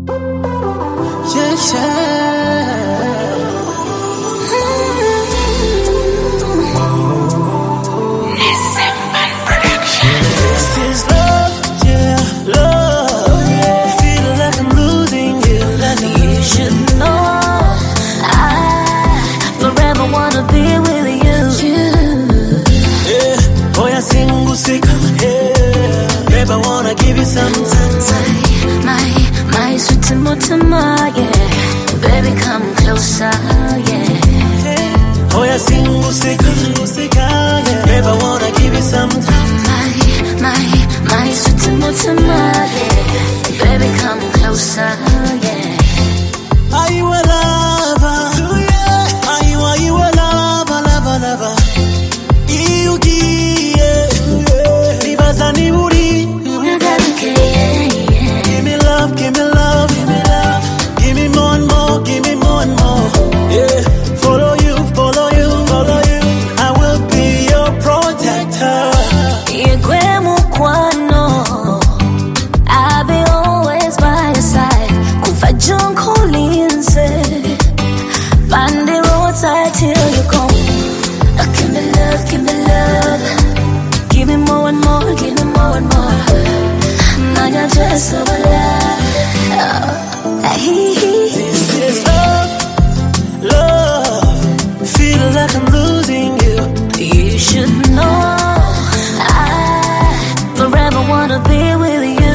Yeah, yeah. This is love, yeah, love. Yeah. Feel like I'm losing you. You should know I forever wanna be with you. Yeah, boy, I sing music. Yeah, babe, I wanna give you some time. My sweet Timotama, yeah. Baby, come closer, yeah. Boy, I sing music. Yeah, babe, I wanna give you some time. My sweet Timotama, yeah. Baby, come closer, yeah. Are you a lover? Are you a lover, lover, lover? You give, Ibazani Uri. Give me love, give me love, give me love. Give me more and more, give me more and more. Yeah, follow you, follow you, follow you. I will be your protector. I'll be always by your side. Kufa John Collins, find the roadside till you come. Give me love, give me love. Give me more and more, give me more and more. Now you're just so alive. This is love, love. Feel like I'm losing you. You should know I forever wanna be with you.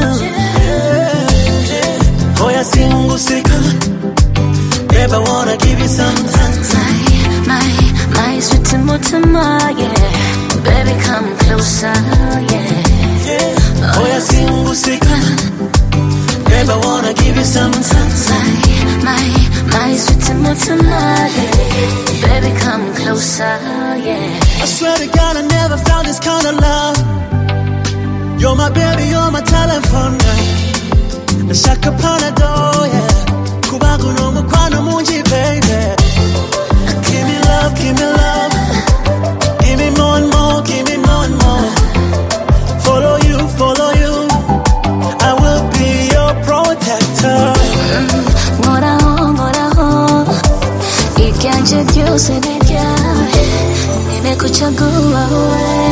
Boy, I sing music. Babe, I wanna give you some time. My sweet Timotama, yeah. Baby, come closer, yeah. Boy, I sing music. Babe, I wanna give you some time. My sweet Timotama, yeah. Baby, come closer, yeah. I swear to God, I never found this kind of love. You're my baby, you're my telephone. Nashaka panado, yeah. Kubagu no mukwano munji, baby. Give me love, give me love. Give me more and more, give me more and more. Follow you, follow you. I will be your protector. You can't use it again. Nimekuchagua wewe.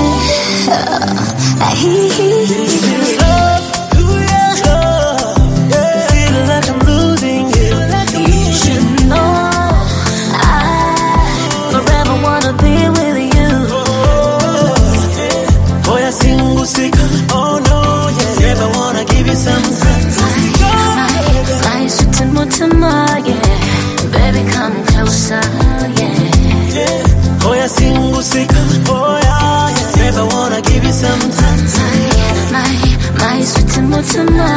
This is love, love. Yeah. Feel like I'm losing you. You should know I forever wanna be with you. Boy, I sing music. Oh no, yeah. Babe, I wanna give you some time. My sweet Timotama, yeah. Baby, come closer, yeah. Boy, I sing music. Oh yeah, yeah. Babe, I wanna give you some time. My sweet Timotama,